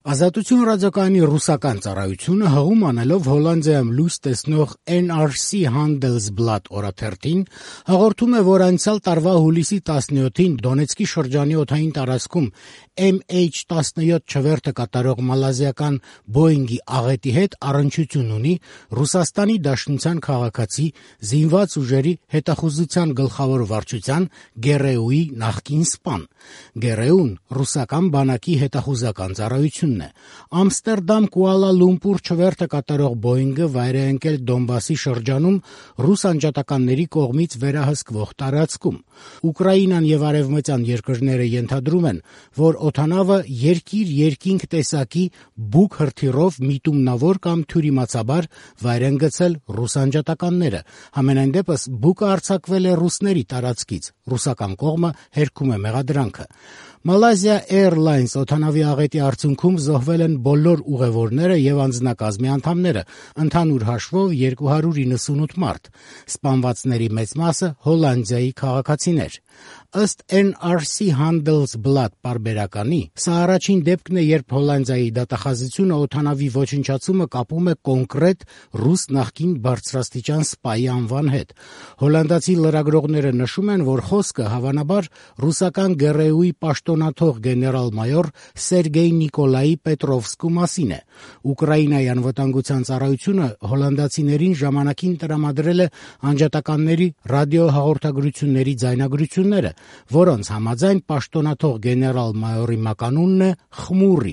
Ազատություն ռադիոկայանի ռուսական ծառայությունը հղում անելով Հոլանդիայում լույս տեսնող NRC Handelsblad օրաթերթին հաղորդում է, որ անցյալ տարվա հուլիսի 17-ին Դոնեցկի շրջանի օդային տարածքում MH17 չվերթը կատարող մալազիական Boeing-ի աղետի հետ առնչություն ունի Ռուսաստանի Դաշնության քաղաքացի զինված ուժերի հետախուզության գլխավոր վարչության ԳՌՈ-ի նախկին սպան։ ԳՌՈ-ն ռուսական բանակի հետախուզական ծառայությունն է։ Ամստերդամ Կուալա Լումպուր չվերթը կատարող Boeing-ը վայր է ընկել Դոնբասի շրջանում ռուս անջատականների կողմից վերահսկվող տարածքում։ Ուկրաինան եւ արևմտյան երկրները ենթադրում են, որ օդանավը երկիր-երկինք տեսակի բուկ հրթիռով միտումնավոր կամ թյուրիմացաբար վայր են գցել ռուս անջատականները։ Համենայն դեպս բուկը արձակվել է ռուսների տարածքից։ Ռուսական կողմը հերքում է մեղադրանքը։ Malaysia Airlines օդանավի աղետի արդյունքում զոհվել են բոլոր ուղևորները եւ անձնակազմի անդամները, ընդհանուր հաշվով 298 մարդ։ Սպանվածների մեծ մասը Հոլանդիայի քաղաքացիներ։ Ըստ NRC Handelsblad պարբերականի, սա առաջին դեպքն է, երբ Հոլանդիայի դատախազությունը օդանավի ոչնչացումը կապում է կոնկրետ ռուս նախկին բարձրաստիճան սպայի անվան հետ։ Հոլանդացի լրագրողները նշում են, որ խոսքը հավանաբար ռուսական ԳՌՈ-ի պաշտոնաթող գեներալ-մայոր Սերգեյ Նիկոլայի Պետրովսկու մասին է։ Ուկրաինայի անվտանգության ծառայությունը հոլանդացիներին ժամանակին տրամադրել է անջատականների ռադիոհաղորդագրությունների ձայնագրությունները, որոնց համաձայն պաշտոնաթող գեներալ-մայորի մականունն է Խմուրի։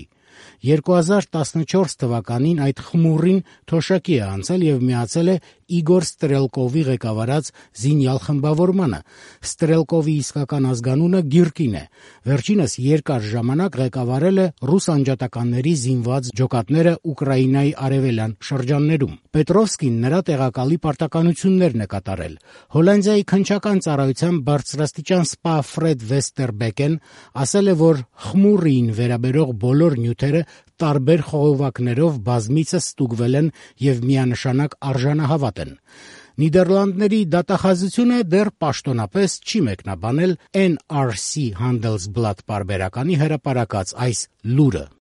2014 թվականին այդ Խմուրին թոշակի է անցել եւ միացել է Իգոր Ստրելկովի ղեկավարած զինյալ խմբավորմանը։ Ստրելկովի իսկական ազգանունը Գիրկին է։ Վերջինս երկար ժամանակ ղեկավարել է ռուս անջատականների զինված ջոկատները Ուկրաինայի արևելյան շրջաններում։ Պետրովսկին նրա տեղակալի պարտականություններն է կատարել։ Հոլանդիայի քննչական ծառայության բարձրաստիճան սպա Ֆրեդ Վեստերբեկեն ասել է, որ Խմուրին վերաբերող բոլոր նյութերը տարբեր խողովակներով բազմիցս ստուգվել են եւ միանշանակ արժանահավատ են։ Նիդերլանդների դատախազությունը դեռ պաշտոնապես չի մեկնաբանել NRC Handelsblad պարբերականի հրապարակած այս լուրը։